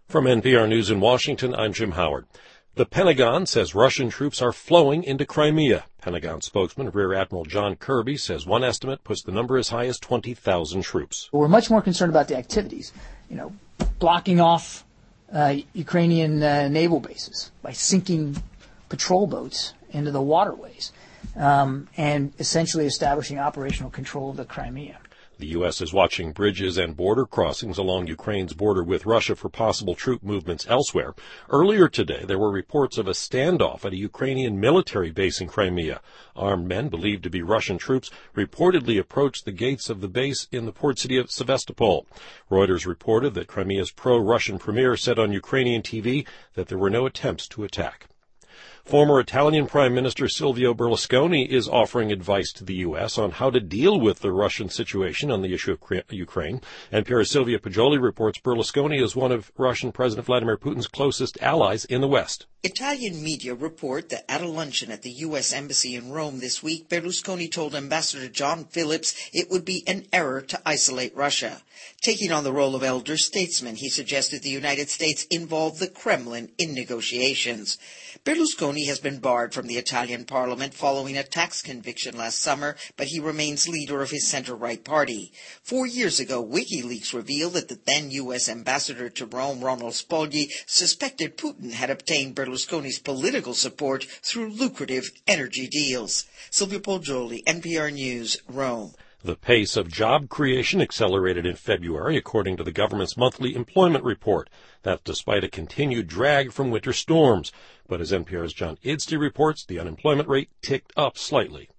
From NPR News in Washington, I'm Jim Howard. The Pentagon says Russian troops are flowing into Crimea. Pentagon spokesman Rear Admiral John Kirby says one estimate puts the number as high as 20,000 troops. We're much more concerned about the activities, blocking off Ukrainian naval bases by sinking patrol boats into the waterways and essentially establishing operational control of the Crimea. The U.S. is watching bridges and border crossings along Ukraine's border with Russia for possible troop movements elsewhere. Earlier today, there were reports of a standoff at a Ukrainian military base in Crimea. Armed men believed to be Russian troops reportedly approached the gates of the base in the port city of Sevastopol. Reuters reported that Crimea's pro-Russian premier said on Ukrainian TV that there were no attempts to attack. Former Italian Prime Minister Silvio Berlusconi is offering advice to the U.S. on how to deal with the Russian situation on the issue of Ukraine. NPR's Sylvia Poggioli reports Berlusconi is one of Russian President Vladimir Putin's closest allies in the West. Italian media report that at a luncheon at the U.S. Embassy in Rome this week, Berlusconi told Ambassador John Phillips it would be an error to isolate Russia. Taking on the role of elder statesman, he suggested the United States involve the Kremlin in negotiations. Berlusconi has been barred from the Italian parliament following a tax conviction last summer, but he remains leader of his center-right party. 4 years ago, WikiLeaks revealed that the then U.S. ambassador to Rome, Ronald Spogli, suspected Putin had obtained Berlusconi's political support through lucrative energy deals. Sylvia Poggioli, NPR News, Rome. The pace of job creation accelerated in February, according to the government's monthly employment report. That's despite a continued drag from winter storms. But as NPR's John Idstey reports, the unemployment rate ticked up slightly.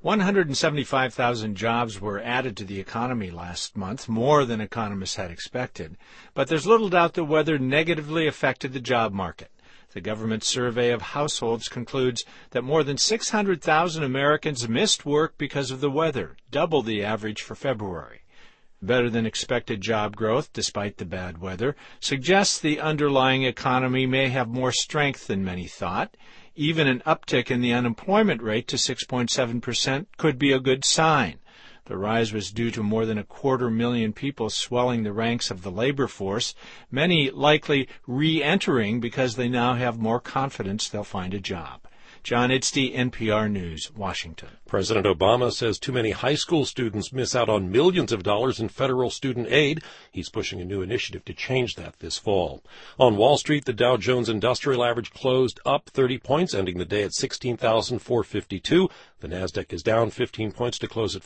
175,000 jobs were added to the economy last month, more than economists had expected. But there's little doubt the weather negatively affected the job market. The government survey of households concludes that more than 600,000 Americans missed work because of the weather, double the average for February. Better than expected job growth, despite the bad weather, suggests the underlying economy may have more strength than many thought. Even an uptick in the unemployment rate to 6.7% could be a good sign. The rise was due to more than 250,000 people swelling the ranks of the labor force, many likely re-entering because they now have more confidence they'll find a job. John Idstey, NPR News, Washington. President Obama says too many high school students miss out on millions of dollars in federal student aid. He's pushing a new initiative to change that this fall. On Wall Street, the Dow Jones Industrial Average closed up 30 points, ending the day at 16,452. The Nasdaq is down 15 points to close at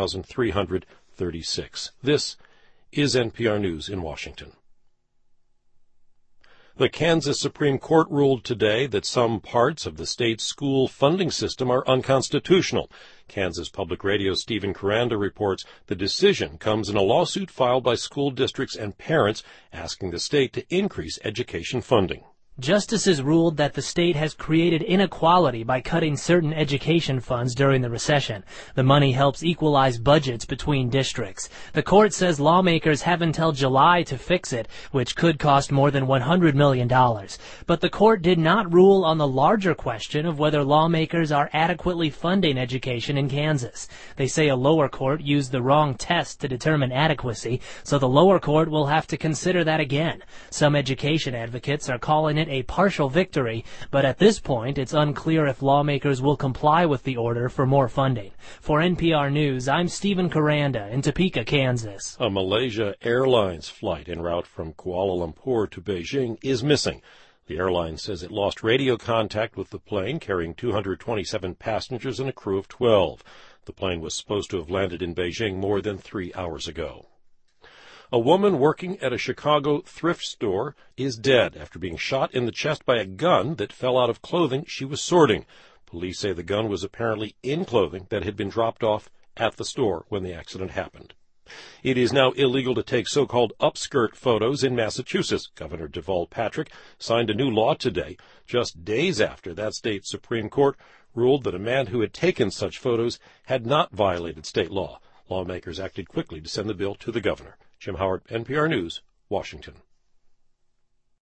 4,336. This is NPR News in Washington. The Kansas Supreme Court ruled today that some parts of the state's school funding system are unconstitutional. Kansas Public Radio's Stephen Kuranda reports the decision comes in a lawsuit filed by school districts and parents asking the state to increase education funding. Justices ruled that the state has created inequality by cutting certain education funds during the recession. The money helps equalize budgets between districts. The court says lawmakers have until July to fix it, which could cost more than $100 million. But the court did not rule on the larger question of whether lawmakers are adequately funding education in Kansas. They say a lower court used the wrong test to determine adequacy, so the lower court will have to consider that again. Some education advocates are calling it a partial victory, but at this point it's unclear if lawmakers will comply with the order for more funding. For NPR News, I'm Stephen Kuranda in Topeka, Kansas. A Malaysia Airlines flight en route from Kuala Lumpur to Beijing is missing. The airline says it lost radio contact with the plane carrying 227 passengers and a crew of 12. The plane was supposed to have landed in Beijing more than 3 hours ago. A woman working at a Chicago thrift store is dead after being shot in the chest by a gun that fell out of clothing she was sorting. Police say the gun was apparently in clothing that had been dropped off at the store when the accident happened. It is now illegal to take so-called upskirt photos in Massachusetts. Governor Deval Patrick signed a new law today, just days after that state's Supreme Court ruled that a man who had taken such photos had not violated state law. Lawmakers acted quickly to send the bill to the governor. Jim Howard, NPR News, Washington.